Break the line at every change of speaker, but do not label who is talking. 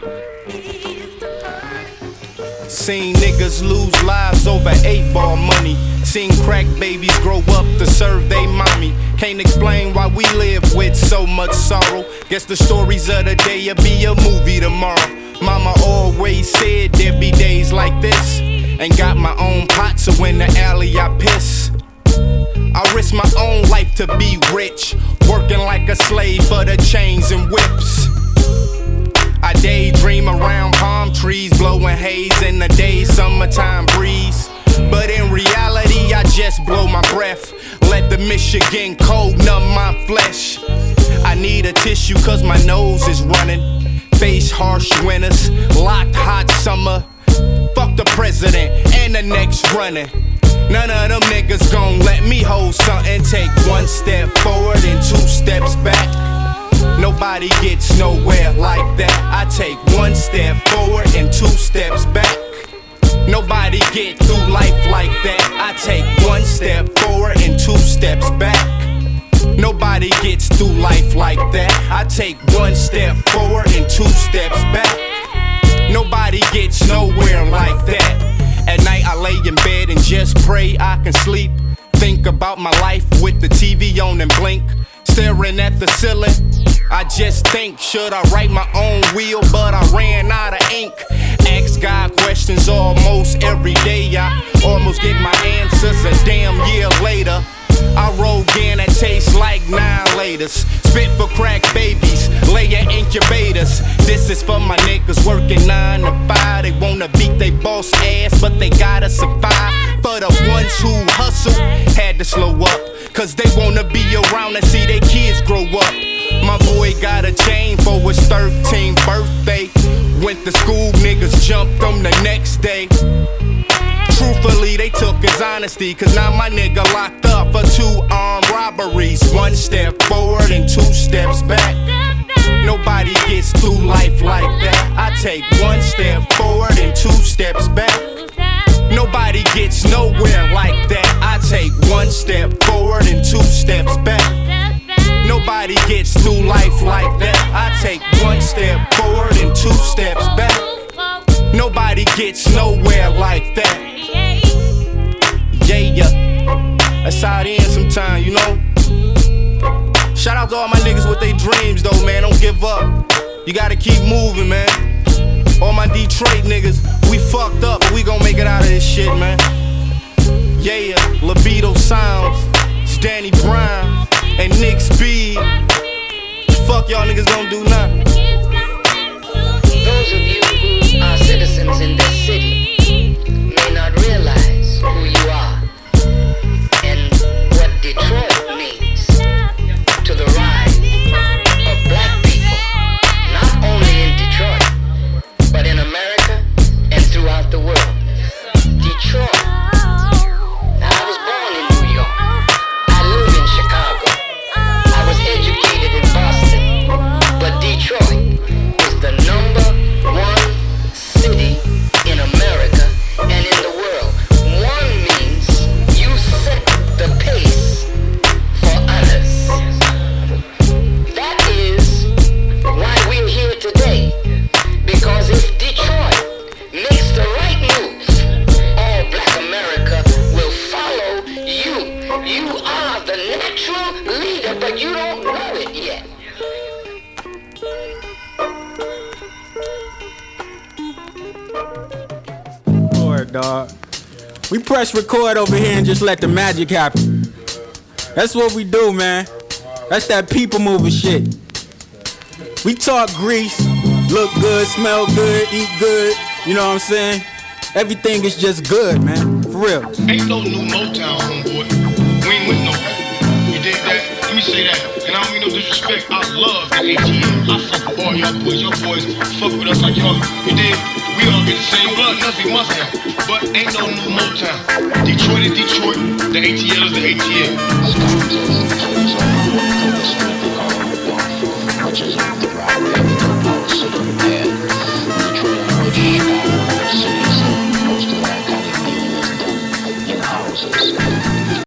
Seen niggas lose lives over 8-ball money. Seen crack babies grow up to serve they mommy. Can't explain why we live with so much sorrow. Guess the stories of the day will be a movie tomorrow. Mama always said there'd be days like this. Ain't got my own pot, so in the alley I piss. I risk my own life to be rich, working like a slave for the chains and whips. I daydream around palm trees, blowing haze in the day, summertime breeze. But in reality, I just blow my breath, let the Michigan cold numb my flesh. I need a tissue cause my nose is running. Face harsh winters, locked hot summer. Fuck the president and the next running. None of them niggas gon' let me hold something. Take one step forward and 2 steps back. Nobody gets nowhere like that. I take 1 step forward and 2 steps back. Nobody get through life like that. I take 1 step forward and 2 steps back. Nobody gets through life like that. I take 1 step forward and 2 steps back. Nobody gets nowhere like that. At night I lay in bed and just pray I can sleep. Think about my life with the TV on and blink. Staring at the ceiling, I just think, should I write my own wheel? But I ran out of ink. Ask God questions almost every day. I almost get my answers a damn year later. I roll again that tastes like 9-laters. Spit for crack babies, lay in incubators. This is for my niggas working 9 to 5. They wanna beat they boss ass, but they gotta survive. For the ones who hustle, had to slow up, cause they wanna be around and see their kids grow up. My boy got a chain for his 13th birthday. Went to school, niggas jumped him the next day. Truthfully, they took his honesty, cause now my nigga locked up for 2 armed robberies. 1 step forward and 2 steps back. Nobody gets through life like that. I take 1 step forward and 2 steps back. Nobody gets nowhere like that. I take 1 step forward and 2 steps back. Nobody gets through life like that. I take 1 step forward and 2 steps back. Nobody gets nowhere like that. Yeah, that's how it ends sometimes, you know. Shout out to all my niggas with their dreams though, man. Don't give up. You gotta keep moving, man. All my Detroit niggas, we fucked up, but we gon' make it out of this shit, man. Yeah, Libido Sounds, it's Danny Brown and Nick Speed. Fuck y'all niggas gon' do now.
Those of you who are citizens in this city may not realize who you are and what Detroit means to the rise of black people, not only in Detroit, but in America and throughout the world. Detroit. Now, I was born in New York. I live in Chicago. I was educated in Boston. But Detroit is the #1 city in America and in the world. One means you set the pace for others. That is why we're here today. Because if Detroit makes the right move, all black America will follow you. You are the natural leader, but you don't know it yet.
Lord, dog. We press record over here and just let the magic happen. That's what we do, man. That's that people mover shit. We talk grease, look good, smell good, eat good. You know what I'm saying? Everything is just good, man. For real.
Ain't no new Motown, homeboy. We ain't with nowhere. You dig that? Let me say that. And I don't mean no disrespect. I love the ATL. I fuck with all y'all boys. Your boys fuck with us like y'all. You dig? We all get the same blood. Nothing must have. But ain't no new Motown. Detroit is Detroit. The ATL is the ATL.